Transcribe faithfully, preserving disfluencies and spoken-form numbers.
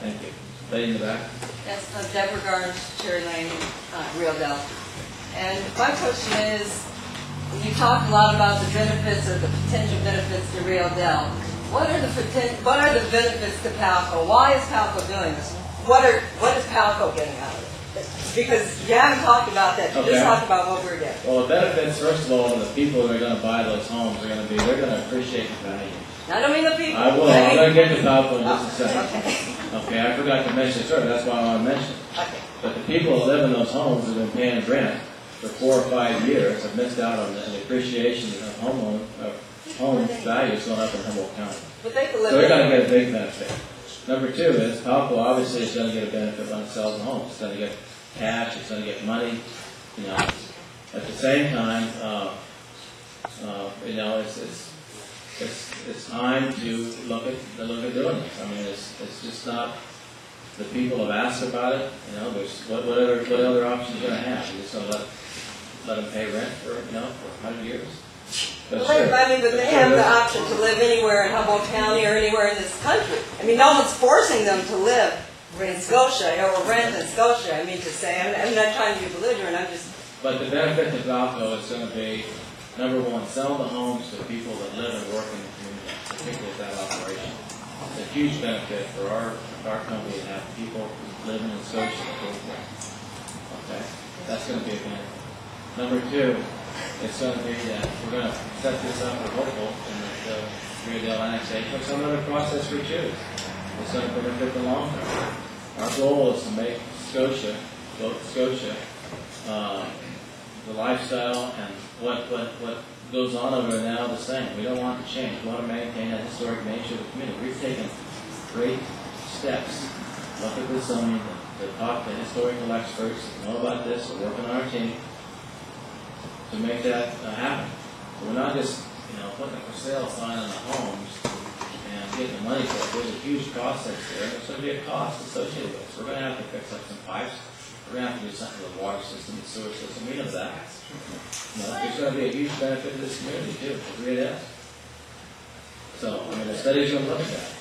Thank you. Lady in the back. Yes, I'm Deborah Garnes, Cherry Lane, uh, Real Dell. And my question is, you talked a lot about the benefits or the potential benefits to Real Dell. What are the poten- what are the benefits to Palco? Why is Palco doing this? What are what is Palco getting out of it? Because you haven't talked about that. You Okay. just talked about what we're getting. Well, the benefits, first of all, the people who are going to buy those homes are going to be, they're going to appreciate the value. I don't mean the people. I will. I'm going to get to Palco in just a second. Okay. Okay, I forgot to mention it. Sorry, that's why I want to mention it. Okay. But the people that live in those homes have been paying rent for four or five years have missed out on the, the appreciation of home, of home values going up in Humboldt County. But they can live So they're going to anywhere. get a big benefit. Number two is, Palco obviously is going to get a benefit when it sells the home. It's going to get cash, it's going to get money, you know. At the same time, uh, uh, you know, it's, it's, it's, it's time to look at, to look at doing this. I mean, it's, it's just not, the people have asked about it, you know, there's, what, what other, what other options are going to have? You're just going to let, let them pay rent for, you know, for a hundred years? But Well, sure. I mean, but they But have sure, the that's- option to live anywhere in Humboldt County or anywhere in this country. I mean, no one's forcing them to live in Scotia or rent in Scotia. I mean, to say, I'm, I'm not trying to be belligerent. I'm just. But the benefit to Palco is going to be, number one, sell the homes to people that live and work in the community, particularly with that operation. It's a huge benefit for our, our company to have people living in Scotia that live there. Okay? That's going to be a benefit. Number two, it's going to be that we're going to set this up, we're hopeful, in the Rio Dell annexation, or some other process we choose. It's going to benefit the long term. Our goal is to make Scotia, Scotia, uh, the lifestyle and what, what, what goes on over there now the same. We don't want to change. We want to maintain that historic nature of the community. We've taken great steps. Look at the zoning, to talk to historical experts that know about this, we're working on our team to make that uh, happen. So we're not just, you know, putting a for sale sign on the homes and getting the money for it. There's a huge process there. There's going to be a cost associated with it. So we're going to have to fix up some pipes. We're going to have to do something with the water system and sewer system. We know that. You know, there's going to be a huge benefit to this community too. It really is. So, I mean, the studies are going to look at that.